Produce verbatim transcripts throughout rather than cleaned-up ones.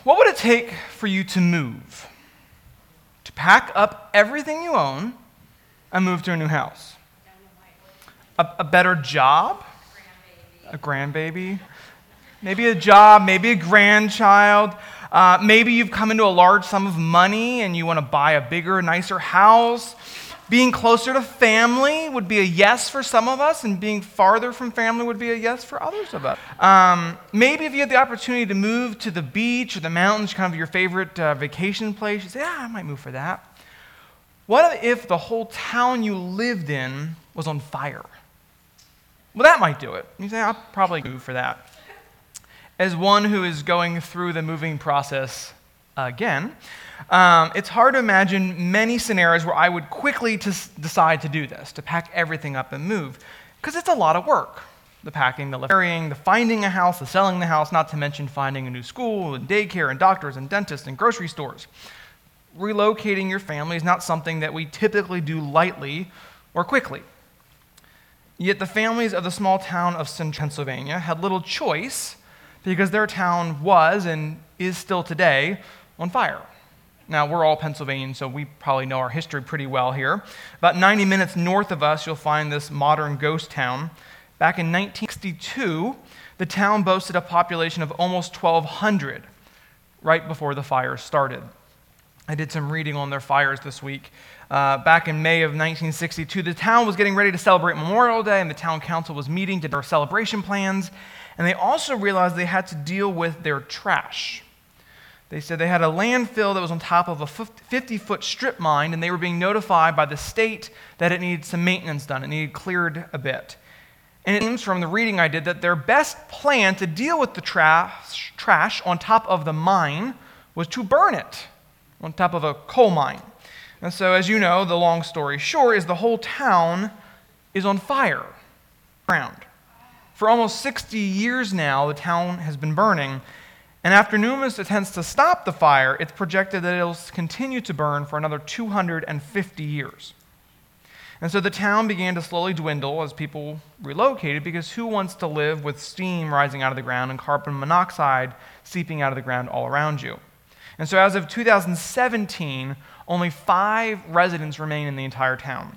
what would it take for you to move? To pack up everything you own and move to a new house? A, a better job? A grandbaby? Maybe a job, maybe a grandchild. Uh, maybe you've come into a large sum of money and you want to buy a bigger, nicer house. Being closer to family would be a yes for some of us, and being farther from family would be a yes for others of us. Um, maybe if you had the opportunity to move to the beach or the mountains, kind of your favorite uh, vacation place, you say, yeah, I might move for that. What if the whole town you lived in was on fire? Well, that might do it. You say, I'll probably move for that. As one who is going through the moving process again, um, it's hard to imagine many scenarios where I would quickly to s- decide to do this, to pack everything up and move, because it's a lot of work. The packing, the carrying, the finding a house, the selling the house, not to mention finding a new school and daycare and doctors and dentists and grocery stores. Relocating your family is not something that we typically do lightly or quickly. Yet the families of the small town of Central Pennsylvania had little choice because their town was, and is still today, on fire. Now, we're all Pennsylvanians, so we probably know our history pretty well here. About ninety minutes north of us, you'll find this modern ghost town. Back in nineteen sixty-two, the town boasted a population of almost twelve hundred, right before the fires started. I did some reading on their fires this week. Uh, back in May of nineteen sixty-two, the town was getting ready to celebrate Memorial Day, and the town council was meeting to do their celebration plans. And they also realized they had to deal with their trash. They said they had a landfill that was on top of a fifty-foot strip mine, and they were being notified by the state that it needed some maintenance done. It needed cleared a bit. And it seems from the reading I did that their best plan to deal with the trash, trash on top of the mine was to burn it on top of a coal mine. And so, as you know, the long story short is the whole town is on fire, ground. For almost sixty years now, the town has been burning, and after numerous attempts to stop the fire, it's projected that it'll continue to burn for another two hundred fifty years. And so the town began to slowly dwindle as people relocated, because who wants to live with steam rising out of the ground and carbon monoxide seeping out of the ground all around you? And so as of two thousand seventeen, only five residents remain in the entire town.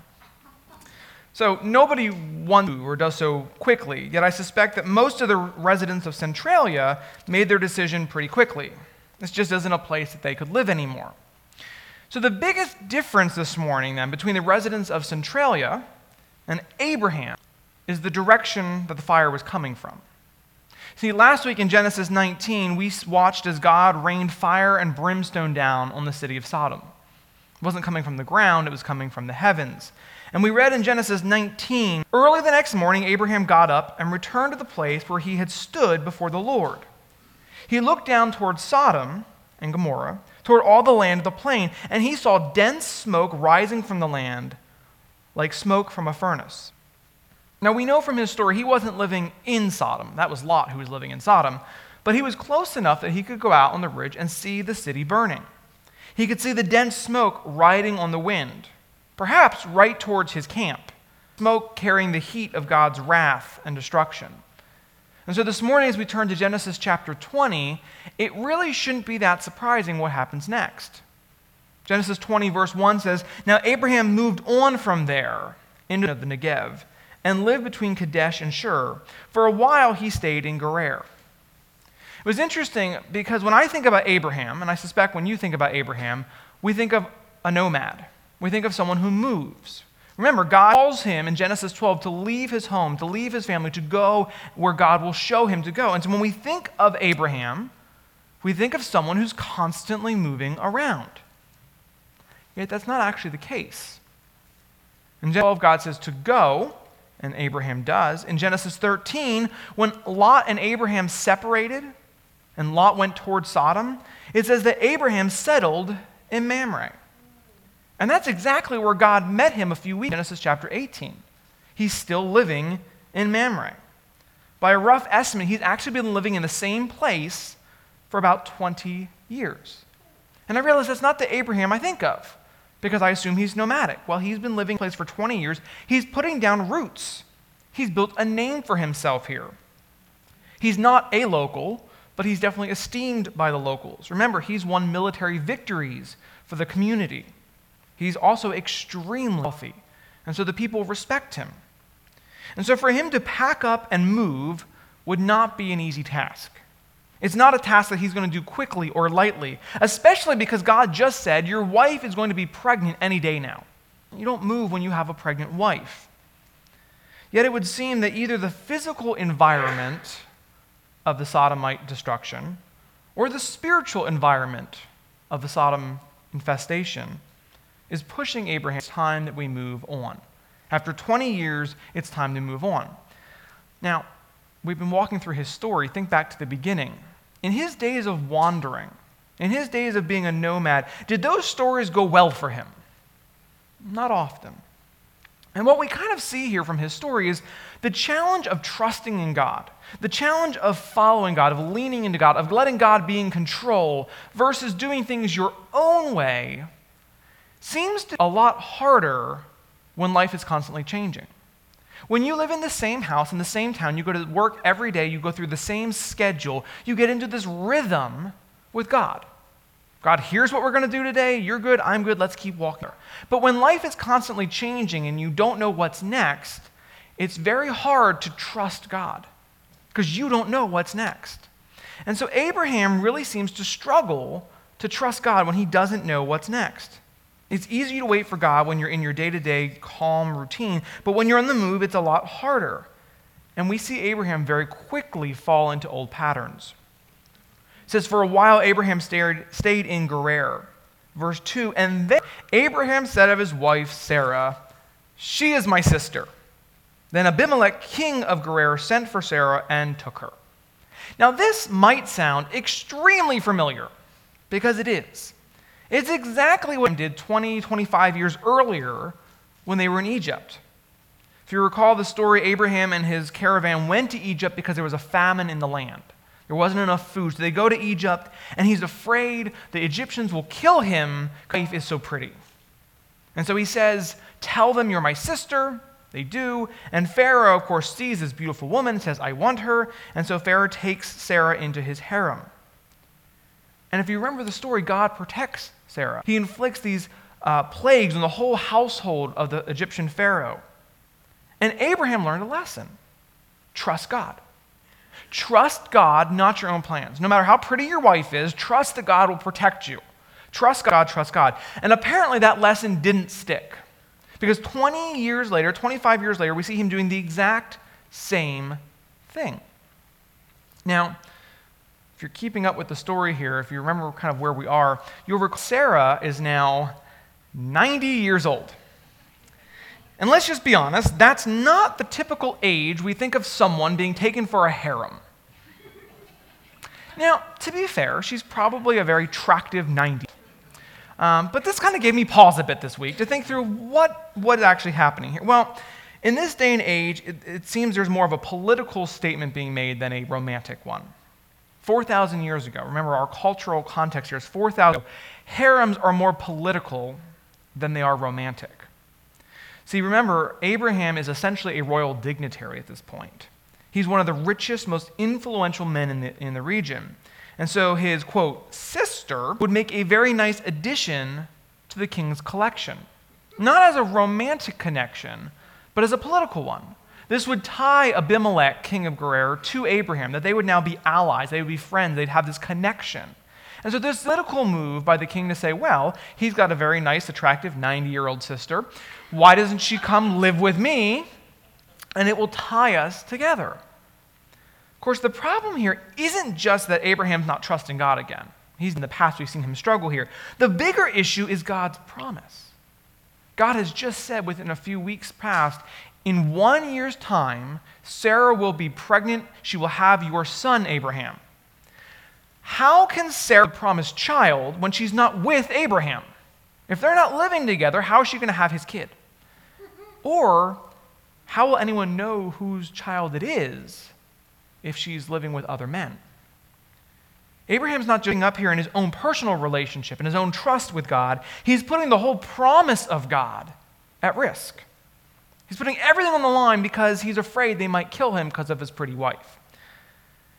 So nobody wants to or does so quickly, yet I suspect that most of the residents of Centralia made their decision pretty quickly. This just isn't a place that they could live anymore. So the biggest difference this morning then between the residents of Centralia and Abraham is the direction that the fire was coming from. See, last week in Genesis nineteen, we watched as God rained fire and brimstone down on the city of Sodom. It wasn't coming from the ground, it was coming from the heavens. And we read in Genesis nineteen, early the next morning, Abraham got up and returned to the place where he had stood before the Lord. He looked down toward Sodom and Gomorrah, toward all the land of the plain, and he saw dense smoke rising from the land, like smoke from a furnace. Now we know from his story he wasn't living in Sodom. That was Lot who was living in Sodom. But he was close enough that he could go out on the ridge and see the city burning. He could see the dense smoke riding on the wind, perhaps right towards his camp, smoke carrying the heat of God's wrath and destruction. And so this morning, as we turn to Genesis chapter twenty, it really shouldn't be that surprising what happens next. Genesis twenty, verse one says, "Now Abraham moved on from there into the Negev and lived between Kadesh and Shur. For a while he stayed in Gerar." It was interesting because when I think about Abraham, and I suspect when you think about Abraham, we think of a nomad. We think of someone who moves. Remember, God calls him in Genesis twelve to leave his home, to leave his family, to go where God will show him to go. And so when we think of Abraham, we think of someone who's constantly moving around. Yet that's not actually the case. In Genesis twelve, God says to go, and Abraham does. In Genesis thirteen, when Lot and Abraham separated, and Lot went toward Sodom, it says that Abraham settled in Mamre. And that's exactly where God met him a few weeks ago in Genesis chapter eighteen. He's still living in Mamre. By a rough estimate, he's actually been living in the same place for about twenty years. And I realize that's not the Abraham I think of, because I assume he's nomadic. Well, he's been living in a place for twenty years. He's putting down roots. He's built a name for himself here. He's not a local, but he's definitely esteemed by the locals. Remember, he's won military victories for the community. He's also extremely wealthy, and so the people respect him. And so for him to pack up and move would not be an easy task. It's not a task that he's going to do quickly or lightly, especially because God just said your wife is going to be pregnant any day now. You don't move when you have a pregnant wife. Yet it would seem that either the physical environment of the Sodomite destruction or the spiritual environment of the Sodom infestation is pushing Abraham. It's time that we move on. After twenty years, it's time to move on. Now, we've been walking through his story. Think back to the beginning. In his days of wandering, in his days of being a nomad, did those stories go well for him? Not often. And what we kind of see here from his story is the challenge of trusting in God, the challenge of following God, of leaning into God, of letting God be in control versus doing things your own way seems to be a lot harder when life is constantly changing. When you live in the same house, in the same town, you go to work every day, you go through the same schedule, you get into this rhythm with God. God, here's what we're going to do today. You're good, I'm good, let's keep walking. But when life is constantly changing and you don't know what's next, it's very hard to trust God because you don't know what's next. And so Abraham really seems to struggle to trust God when he doesn't know what's next. It's easy to wait for God when you're in your day-to-day calm routine, but when you're on the move, it's a lot harder. And we see Abraham very quickly fall into old patterns. It says, for a while Abraham stayed, stayed in Gerar. Verse two, and then Abraham said of his wife Sarah, she is my sister. Then Abimelech, king of Gerar, sent for Sarah and took her. Now this might sound extremely familiar, because it is. It's exactly what they did twenty, twenty-five years earlier when they were in Egypt. If you recall the story, Abraham and his caravan went to Egypt because there was a famine in the land. There wasn't enough food. So they go to Egypt, and he's afraid the Egyptians will kill him because his wife is so pretty. And so he says, tell them you're my sister. They do. And Pharaoh, of course, sees this beautiful woman, says, I want her. And so Pharaoh takes Sarah into his harem. And if you remember the story, God protects Sarah. He inflicts these uh, plagues on the whole household of the Egyptian Pharaoh. And Abraham learned a lesson. Trust God. Trust God, not your own plans. No matter how pretty your wife is, trust that God will protect you. Trust God, trust God. And apparently that lesson didn't stick. Because twenty years later, twenty-five years later, we see him doing the exact same thing. Now, if you're keeping up with the story here, if you remember kind of where we are, you'll recall Sarah is now ninety years old. And let's just be honest, that's not the typical age we think of someone being taken for a harem. Now, to be fair, she's probably a very attractive ninety. Um, but this kind of gave me pause a bit this week to think through what, what is actually happening here. Well, in this day and age, it, it seems there's more of a political statement being made than a romantic one. four thousand years ago, remember our cultural context here is four thousand, harems are more political than they are romantic. See, remember, Abraham is essentially a royal dignitary at this point. He's one of the richest, most influential men in the, in the region. And so his, quote, sister would make a very nice addition to the king's collection. Not as a romantic connection, but as a political one. This would tie Abimelech, king of Gerar, to Abraham, that they would now be allies, they would be friends, they'd have this connection. And so this political move by the king to say, well, he's got a very nice, attractive ninety-year-old sister. Why doesn't she come live with me? And it will tie us together. Of course, the problem here isn't just that Abraham's not trusting God again. He's in the past, we've seen him struggle here. The bigger issue is God's promise. God has just said within a few weeks past, in one year's time, Sarah will be pregnant. She will have your son, Abraham. How can Sarah promise child when she's not with Abraham? If they're not living together, how is she going to have his kid? Or how will anyone know whose child it is if she's living with other men? Abraham's not just up here in his own personal relationship and his own trust with God. He's putting the whole promise of God at risk. He's putting everything on the line because he's afraid they might kill him because of his pretty wife.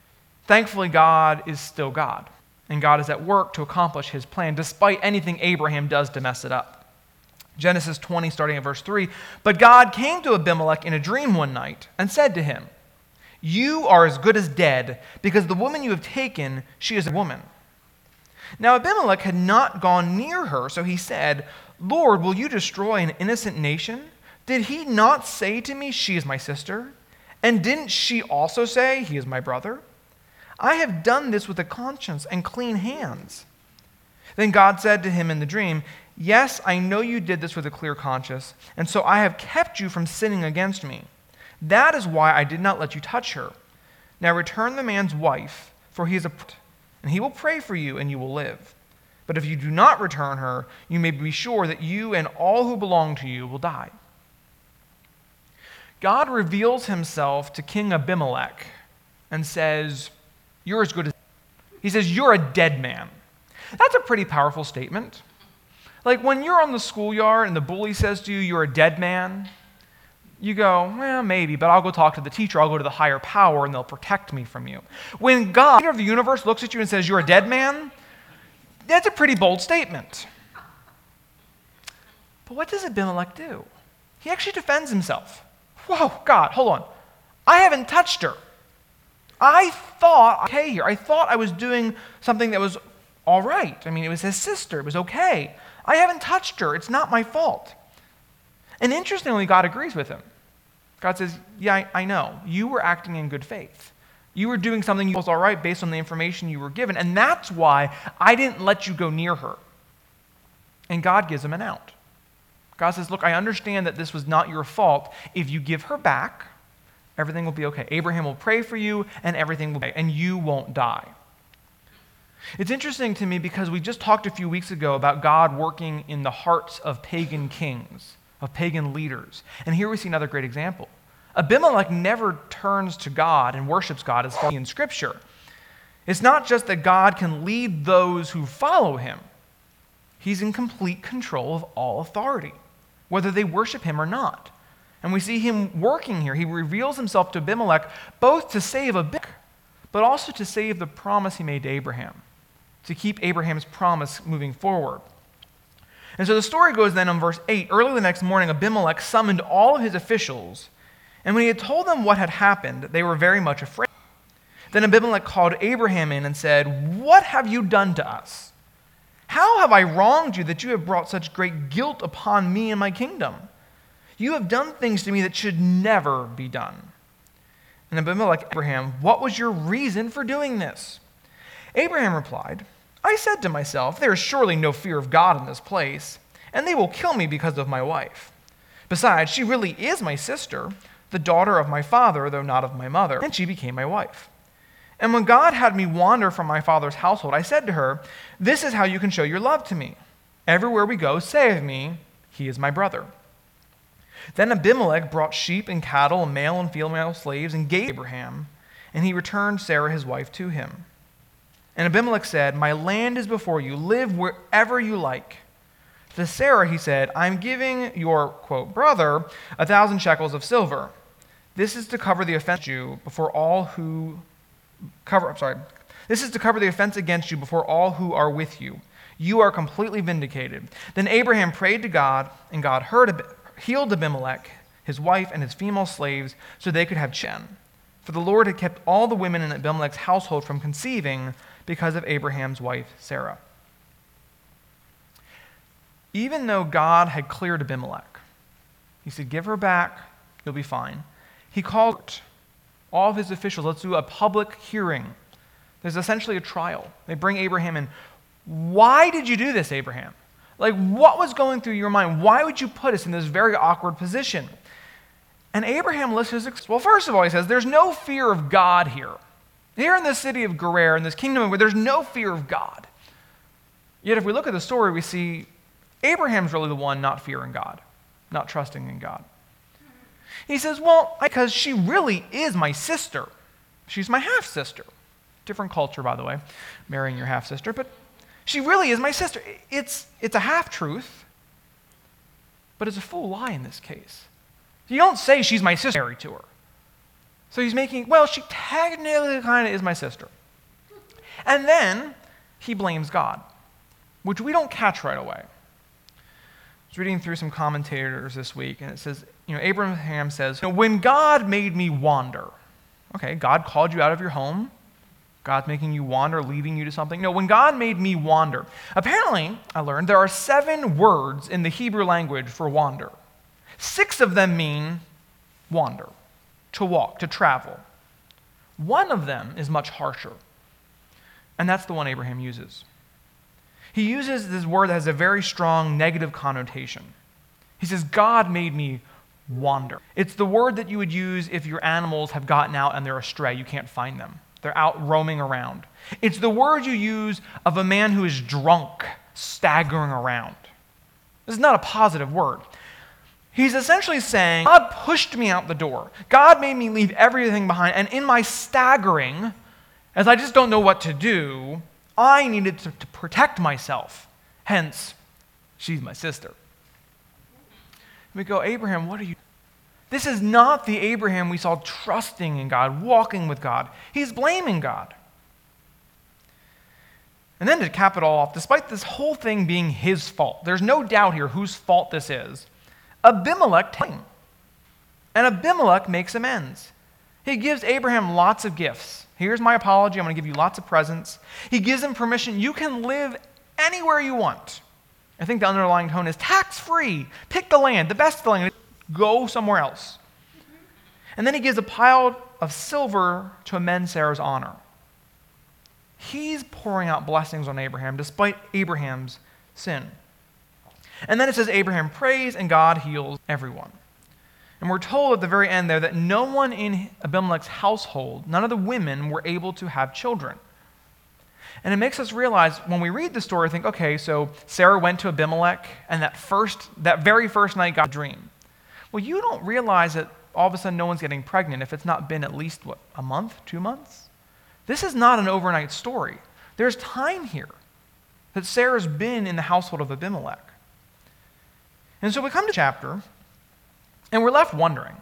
Thankfully, God is still God, and God is at work to accomplish his plan, despite anything Abraham does to mess it up. Genesis twenty, starting at verse three, "But God came to Abimelech in a dream one night and said to him, 'You are as good as dead, because the woman you have taken, she is a woman.' Now Abimelech had not gone near her, so he said, 'Lord, will you destroy an innocent nation? Did he not say to me, she is my sister? And didn't she also say, he is my brother? I have done this with a conscience and clean hands.' Then God said to him in the dream, 'Yes, I know you did this with a clear conscience, and so I have kept you from sinning against me. That is why I did not let you touch her. Now return the man's wife, for he is a prophet, and he will pray for you, and you will live. But if you do not return her, you may be sure that you and all who belong to you will die.'" God reveals himself to King Abimelech and says, "You're as good as..." He says, "You're a dead man." That's a pretty powerful statement. Like when you're on the schoolyard and the bully says to you, "You're a dead man," you go, "Well, maybe, but I'll go talk to the teacher. I'll go to the higher power and they'll protect me from you." When God, the creator of the universe, looks at you and says, "You're a dead man," that's a pretty bold statement. But what does Abimelech do? He actually defends himself. Whoa, God, hold on. I haven't touched her. I thought, okay here, I thought I was doing something that was all right. I mean, it was his sister. It was okay. I haven't touched her. It's not my fault. And interestingly, God agrees with him. God says, "Yeah, I, I know. You were acting in good faith. You were doing something that was all right based on the information you were given, and that's why I didn't let you go near her." And God gives him an out. God says, "Look, I understand that this was not your fault. If you give her back, everything will be okay. Abraham will pray for you, and everything will be okay, and you won't die." It's interesting to me because we just talked a few weeks ago about God working in the hearts of pagan kings, of pagan leaders. And here we see another great example. Abimelech never turns to God and worships God as found in Scripture. It's not just that God can lead those who follow him. He's in complete control of all authority, whether they worship him or not. And we see him working here. He reveals himself to Abimelech both to save Abimelech, but also to save the promise he made to Abraham, to keep Abraham's promise moving forward. And so the story goes then in verse eight, "Early the next morning, Abimelech summoned all of his officials, and when he had told them what had happened, they were very much afraid. Then Abimelech called Abraham in and said, 'What have you done to us? How have I wronged you that you have brought such great guilt upon me and my kingdom? You have done things to me that should never be done.' And Abimelech asked Abraham, 'What was your reason for doing this?' Abraham replied, 'I said to myself, there is surely no fear of God in this place, and they will kill me because of my wife. Besides, she really is my sister, the daughter of my father, though not of my mother, and she became my wife. And when God had me wander from my father's household, I said to her, this is how you can show your love to me. Everywhere we go, say of me, he is my brother.' Then Abimelech brought sheep and cattle and male and female slaves and gave Abraham, and he returned Sarah his wife to him. And Abimelech said, 'My land is before you. Live wherever you like.' To Sarah he said, 'I'm giving your,' quote, 'brother a thousand shekels of silver. This is to cover the offense against you before all who cover. I'm sorry. This is to cover the offense against you before all who are with you. You are completely vindicated.' Then Abraham prayed to God, and God heard, healed Abimelech, his wife, and his female slaves, so they could have children. For the Lord had kept all the women in Abimelech's household from conceiving because of Abraham's wife Sarah." Even though God had cleared Abimelech, he said, "Give her back, you'll be fine." He called all of his officials, let's do a public hearing. There's essentially a trial. They bring Abraham in. Why did you do this, Abraham? Like, what was going through your mind? Why would you put us in this very awkward position? And Abraham lists his, well, first of all, he says, there's no fear of God here. Here in this city of Gerar, in this kingdom where there's no fear of God. Yet if we look at the story, we see Abraham's really the one not fearing God, not trusting in God. He says, well, because she really is my sister. She's my half-sister. Different culture, by the way, marrying your half-sister, but she really is my sister. It's, it's a half-truth, but it's a full lie in this case. You don't say she's my sister, married to her. So he's making, well, she technically kind of is my sister. And then he blames God, which we don't catch right away. I was reading through some commentators this week, and it says, you know, Abraham says, when God made me wander, okay, God called you out of your home. God's making you wander, leading you to something. No, when God made me wander, apparently, I learned, there are seven words in the Hebrew language for wander. Six of them mean wander, to walk, to travel. One of them is much harsher, and that's the one Abraham uses. He uses this word that has a very strong negative connotation. He says, God made me wander. It's the word that you would use if your animals have gotten out and they're astray. You can't find them. They're out roaming around. It's the word you use of a man who is drunk, staggering around. This is not a positive word. He's essentially saying, God pushed me out the door. God made me leave everything behind. And in my staggering, as I just don't know what to do, I needed to, to protect myself. Hence, she's my sister. We go, Abraham, what are you? This is not the Abraham we saw trusting in God, walking with God. He's blaming God. And then to cap it all off, despite this whole thing being his fault, there's no doubt here whose fault this is, Abimelech takes him. And Abimelech makes amends. He gives Abraham lots of gifts. Here's my apology. I'm going to give you lots of presents. He gives him permission. You can live anywhere you want. I think the underlying tone is tax-free. Pick the land, the best of the land. Go somewhere else. And then he gives a pile of silver to amend Sarah's honor. He's pouring out blessings on Abraham despite Abraham's sin. And then it says Abraham prays and God heals everyone. And we're told at the very end there that no one in Abimelech's household, none of the women were able to have children. And it makes us realize when we read the story, think, okay, so Sarah went to Abimelech and that first, that very first night got a dream. Well, you don't realize that all of a sudden no one's getting pregnant if it's not been at least, what, a month, two months? This is not an overnight story. There's time here that Sarah's been in the household of Abimelech. And so we come to chapter, and we're left wondering,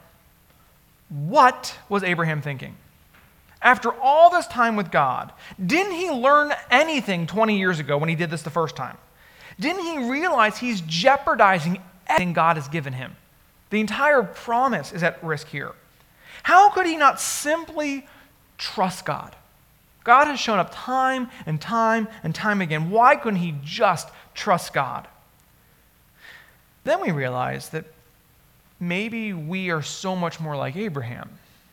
what was Abraham thinking? After all this time with God, didn't he learn anything twenty years ago when he did this the first time? Didn't he realize he's jeopardizing everything God has given him? The entire promise is at risk here. How could he not simply trust God? God has shown up time and time and time again. Why couldn't he just trust God? Then we realize that maybe we are so much more like Abraham.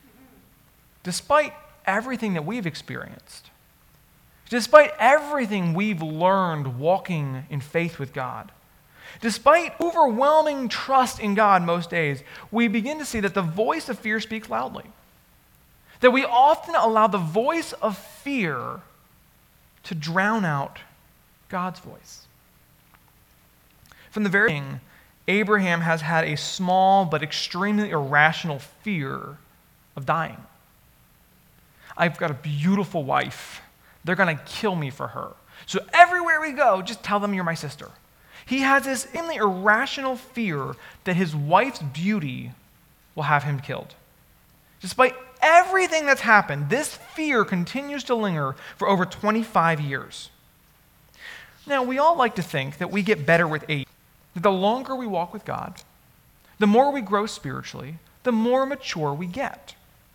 Despite everything that we've experienced, despite everything we've learned walking in faith with God, despite overwhelming trust in God most days, we begin to see that the voice of fear speaks loudly. That we often allow the voice of fear to drown out God's voice. From the very beginning, Abraham has had a small but extremely irrational fear of dying. I've got a beautiful wife. They're going to kill me for her. So everywhere we go, just tell them you're my sister. He has this extremely irrational fear that his wife's beauty will have him killed. Despite everything that's happened, this fear continues to linger for over twenty-five years. Now, we all like to think that we get better with age. That the longer we walk with God, the more we grow spiritually, the more mature we get.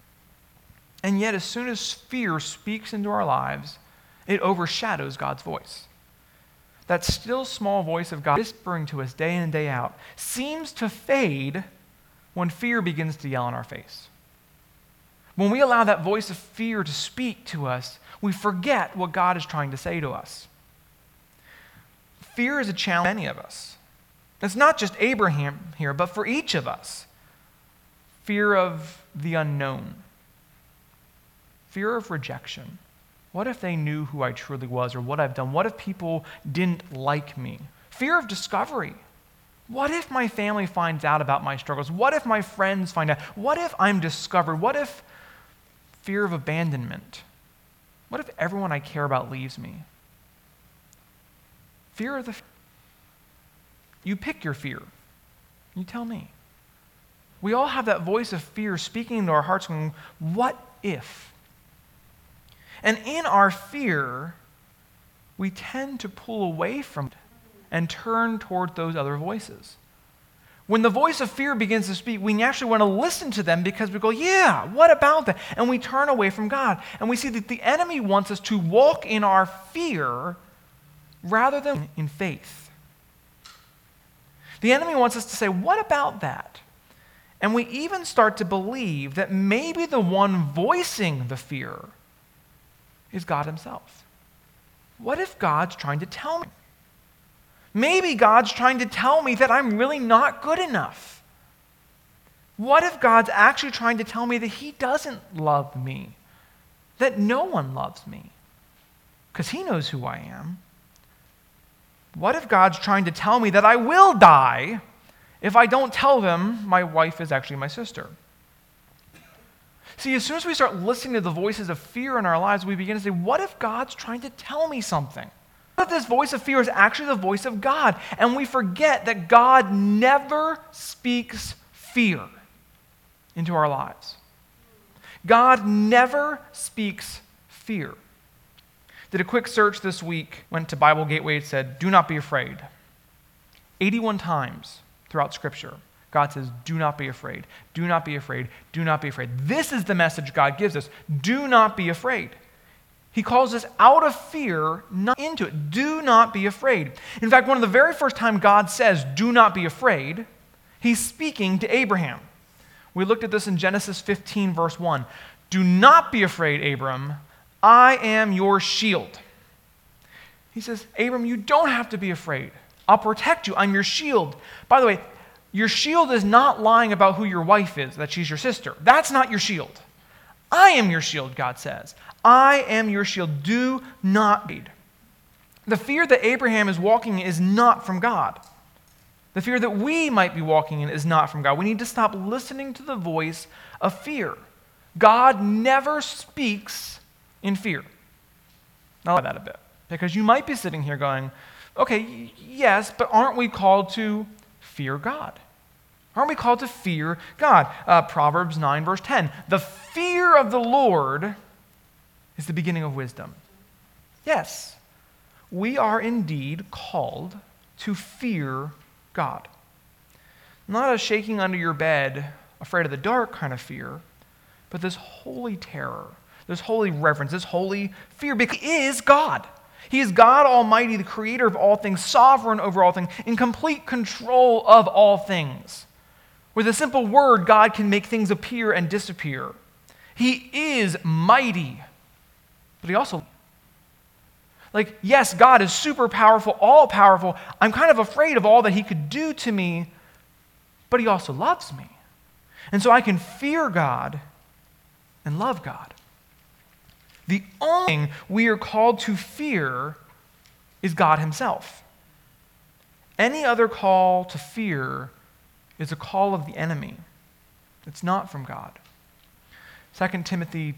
And yet, as soon as fear speaks into our lives, it overshadows God's voice. That still small voice of God whispering to us day in and day out seems to fade when fear begins to yell in our face. When we allow that voice of fear to speak to us, we forget what God is trying to say to us. Fear is a challenge for many of us. It's not just Abraham here, but for each of us. Fear of the unknown. Fear of rejection. What if they knew who I truly was or what I've done? What if people didn't like me? Fear of discovery. What if my family finds out about my struggles? What if my friends find out? What if I'm discovered? What if fear of abandonment? What if everyone I care about leaves me? Fear of the... You pick your fear. You tell me. We all have that voice of fear speaking into our hearts going, what if? And in our fear, we tend to pull away from it and turn toward those other voices. When the voice of fear begins to speak, we naturally want to listen to them because we go, yeah, what about that? And we turn away from God. And we see that the enemy wants us to walk in our fear rather than in faith. The enemy wants us to say, what about that? And we even start to believe that maybe the one voicing the fear is God himself. What if God's trying to tell me? Maybe God's trying to tell me that I'm really not good enough. What if God's actually trying to tell me that he doesn't love me? That no one loves me? Because he knows who I am. What if God's trying to tell me that I will die if I don't tell them my wife is actually my sister? See, as soon as we start listening to the voices of fear in our lives, we begin to say, what if God's trying to tell me something? What if this voice of fear is actually the voice of God? And we forget that God never speaks fear into our lives. God never speaks fear. Did a quick search this week, went to Bible Gateway, it said, do not be afraid. eighty-one times throughout Scripture, God says, do not be afraid, do not be afraid, do not be afraid. This is the message God gives us. Do not be afraid. He calls us out of fear, not into it. Do not be afraid. In fact, one of the very first time God says, do not be afraid, he's speaking to Abraham. We looked at this in Genesis fifteen, verse one. Do not be afraid, Abram. I am your shield. He says, Abram, you don't have to be afraid. I'll protect you. I'm your shield. By the way, your shield is not lying about who your wife is, that she's your sister. That's not your shield. I am your shield, God says. I am your shield. Do not be. The fear that Abraham is walking in is not from God. The fear that we might be walking in is not from God. We need to stop listening to the voice of fear. God never speaks in fear. I'll like that a bit, because you might be sitting here going, okay, yes, but aren't we called to fear God? Aren't we called to fear God? Uh, Proverbs nine, verse ten. The fear of the Lord is the beginning of wisdom. Yes, we are indeed called to fear God. Not a shaking under your bed, afraid of the dark kind of fear, but this holy terror, this holy reverence, this holy fear, because He is God. He is God Almighty, the creator of all things, sovereign over all things, in complete control of all things. With a simple word, God can make things appear and disappear. He is mighty, but He also, like, yes, God is super powerful, all powerful. I'm kind of afraid of all that He could do to me, but He also loves me. And so I can fear God and love God. The only thing we are called to fear is God Himself. Any other call to fear is a call of the enemy. It's not from God. Second Timothy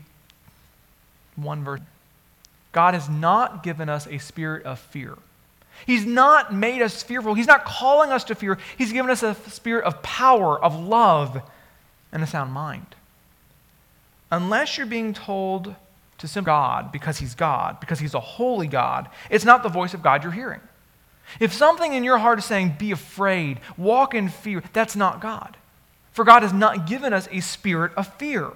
one verse. God has not given us a spirit of fear. He's not made us fearful. He's not calling us to fear. He's given us a spirit of power, of love, and a sound mind. Unless you're being told to simply God because He's God, because He's a holy God, it's not the voice of God you're hearing. If something in your heart is saying, be afraid, walk in fear, that's not God. For God has not given us a spirit of fear.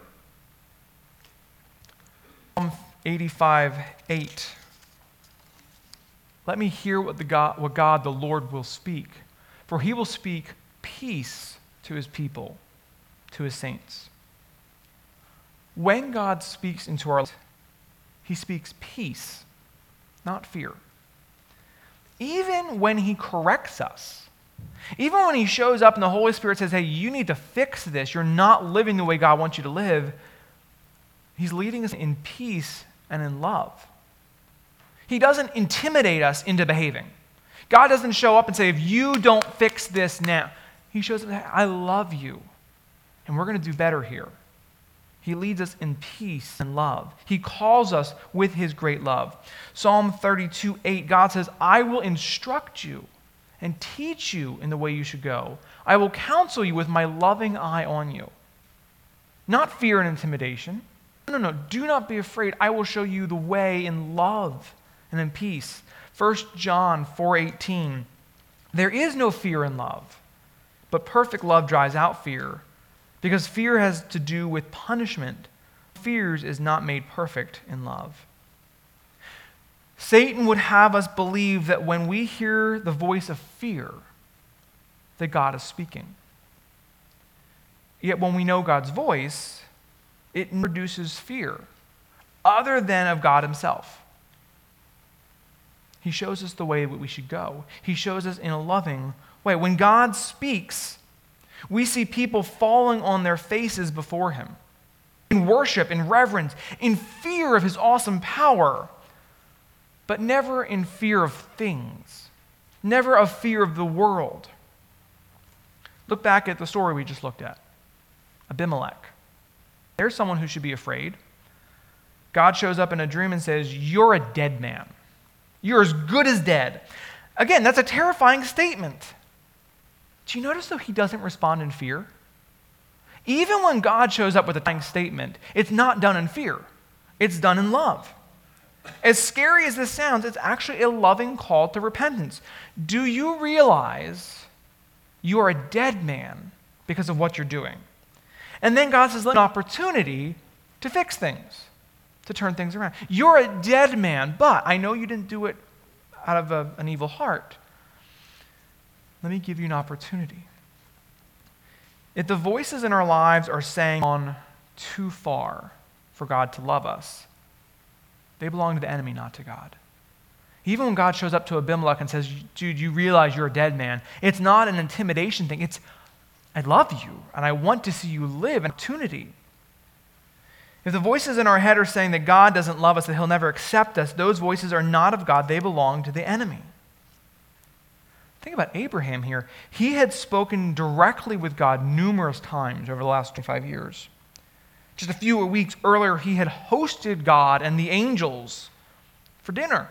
Psalm eighty-five, eight. Let me hear what, the God, what God the Lord will speak, for He will speak peace to His people, to His saints. When God speaks into our lives, He speaks peace, not fear. Even when He corrects us, even when He shows up and the Holy Spirit says, hey, you need to fix this, you're not living the way God wants you to live, He's leading us in peace and in love. He doesn't intimidate us into behaving. God doesn't show up and say, if you don't fix this now. He shows up and says, I love you, and we're going to do better here. He leads us in peace and love. He calls us with His great love. Psalm thirty-two, eight, God says, I will instruct you and teach you in the way you should go. I will counsel you with my loving eye on you. Not fear and intimidation, No, no, no. Do not be afraid. I will show you the way in love and in peace. First John four eighteen. There is no fear in love, but perfect love drives out fear, because fear has to do with punishment. Fears is not made perfect in love. Satan would have us believe that when we hear the voice of fear, that God is speaking. Yet when we know God's voice, it produces fear other than of God himself. He shows us the way that we should go. He shows us in a loving way. When God speaks, we see people falling on their faces before him, in worship, in reverence, in fear of his awesome power, but never in fear of things, never of fear of the world. Look back at the story we just looked at. Abimelech. There's someone who should be afraid. God shows up in a dream and says, "You're a dead man. You're as good as dead." Again, that's a terrifying statement. Do you notice, though, he doesn't respond in fear? Even when God shows up with a terrifying statement, it's not done in fear. It's done in love. As scary as this sounds, it's actually a loving call to repentance. Do you realize you are a dead man because of what you're doing? And then God says, "Let an opportunity to fix things, to turn things around. You're a dead man, but I know you didn't do it out of a, an evil heart. Let me give you an opportunity." If the voices in our lives are saying on too far for God to love us, they belong to the enemy, not to God. Even when God shows up to Abimelech and says, "Dude, you realize you're a dead man," it's not an intimidation thing. It's, "I love you, and I want to see you live." An opportunity. If the voices in our head are saying that God doesn't love us, that he'll never accept us, those voices are not of God. They belong to the enemy. Think about Abraham here. He had spoken directly with God numerous times over the last twenty-five years. Just a few weeks earlier, he had hosted God and the angels for dinner.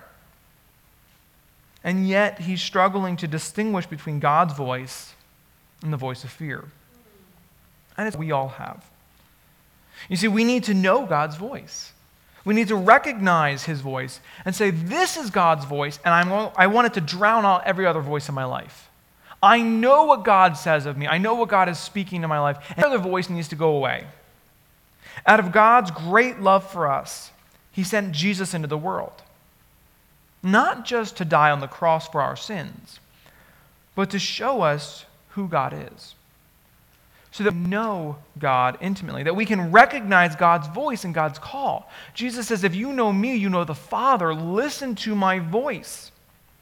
And yet, he's struggling to distinguish between God's voice and the voice of fear. And it's what we all have. You see, we need to know God's voice. We need to recognize his voice and say, "This is God's voice, and I'm, I want it to drown out every other voice in my life. I know what God says of me. I know what God is speaking to my life, and every other voice needs to go away." Out of God's great love for us, he sent Jesus into the world, not just to die on the cross for our sins, but to show us who God is, so that we know God intimately, that we can recognize God's voice and God's call. Jesus says, "If you know me, you know the Father. Listen to my voice."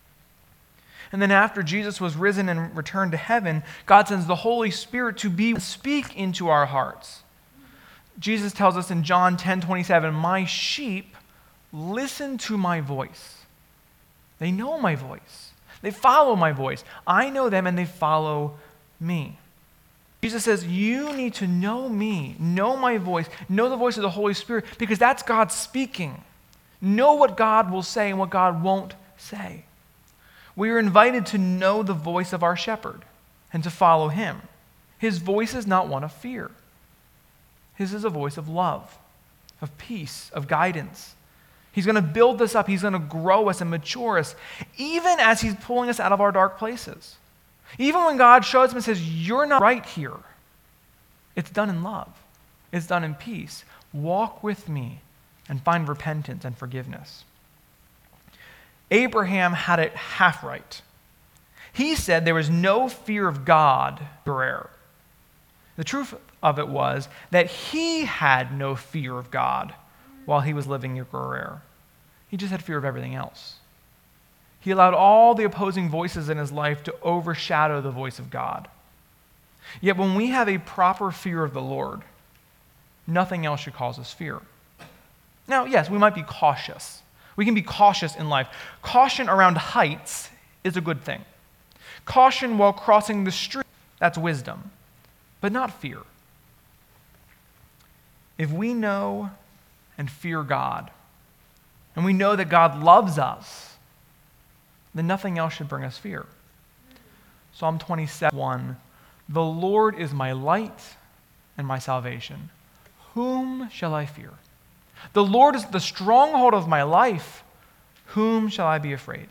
And then after Jesus was risen and returned to heaven, God sends the Holy Spirit to be speak into our hearts. Jesus tells us in John ten twenty-seven, "My sheep listen to my voice." They know my voice. They follow my voice. I know them and they follow me. Jesus says, you need to know me, know my voice, know the voice of the Holy Spirit, because that's God speaking. Know what God will say and what God won't say. We are invited to know the voice of our shepherd and to follow him. His voice is not one of fear. His is a voice of love, of peace, of guidance. He's going to build us up. He's going to grow us and mature us, even as he's pulling us out of our dark places. Even when God shows him and says, "You're not right here," it's done in love. It's done in peace. Walk with me and find repentance and forgiveness. Abraham had it half right. He said there was no fear of God or error. The truth of it was that he had no fear of God while he was living in Gerar. He just had fear of everything else. He allowed all the opposing voices in his life to overshadow the voice of God. Yet when we have a proper fear of the Lord, nothing else should cause us fear. Now, yes, we might be cautious. We can be cautious in life. Caution around heights is a good thing. Caution while crossing the street, that's wisdom, but not fear. If we know and fear God, and we know that God loves us, then nothing else should bring us fear. Psalm twenty-seven one, "The Lord is my light and my salvation. Whom shall I fear?" The Lord is the stronghold of my life. Whom shall I be afraid?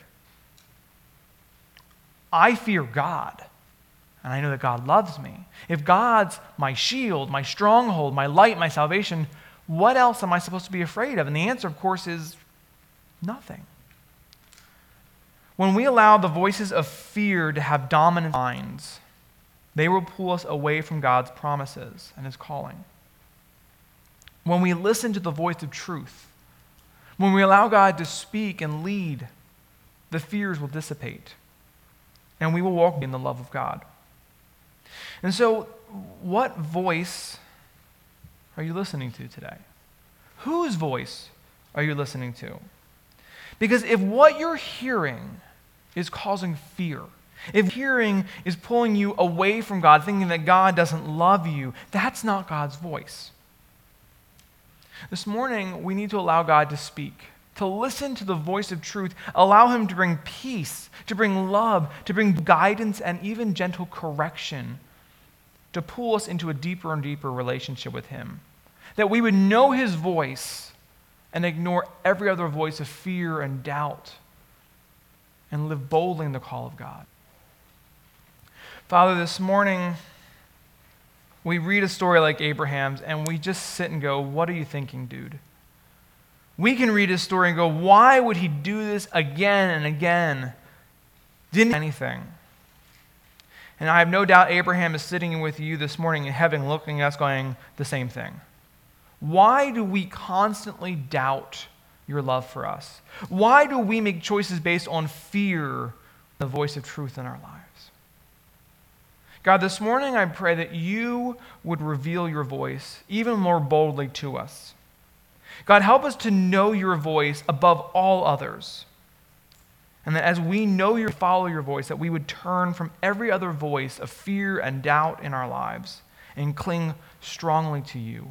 I fear God, and I know that God loves me. If God's my shield, my stronghold, my light, my salvation, what else am I supposed to be afraid of? And the answer, of course, is nothing. When we allow the voices of fear to have dominant minds, they will pull us away from God's promises and his calling. When we listen to the voice of truth, when we allow God to speak and lead, the fears will dissipate, and we will walk in the love of God. And so, what voice are you listening to today? Whose voice are you listening to? Because if what you're hearing is causing fear, if hearing is pulling you away from God, thinking that God doesn't love you, that's not God's voice. This morning, we need to allow God to speak, to listen to the voice of truth, allow him to bring peace, to bring love, to bring guidance, and even gentle correction, to pull us into a deeper and deeper relationship with him. That we would know his voice and ignore every other voice of fear and doubt and live boldly in the call of God. Father, this morning, we read a story like Abraham's and we just sit and go, what are you thinking, dude? We can read his story and go, why would he do this again and again? Didn't do anything. And I have no doubt Abraham is sitting with you this morning in heaven looking at us going the same thing. Why do we constantly doubt your love for us? Why do we make choices based on fear, the voice of truth in our lives? God, this morning I pray that you would reveal your voice even more boldly to us. God, help us to know your voice above all others. And that as we know your, follow your voice, that we would turn from every other voice of fear and doubt in our lives and cling strongly to you.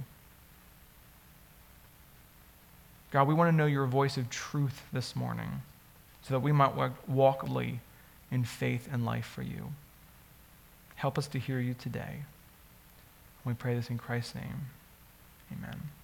God, we want to know your voice of truth this morning so that we might walk walkably in faith and life for you. Help us to hear you today. We pray this in Christ's name. Amen.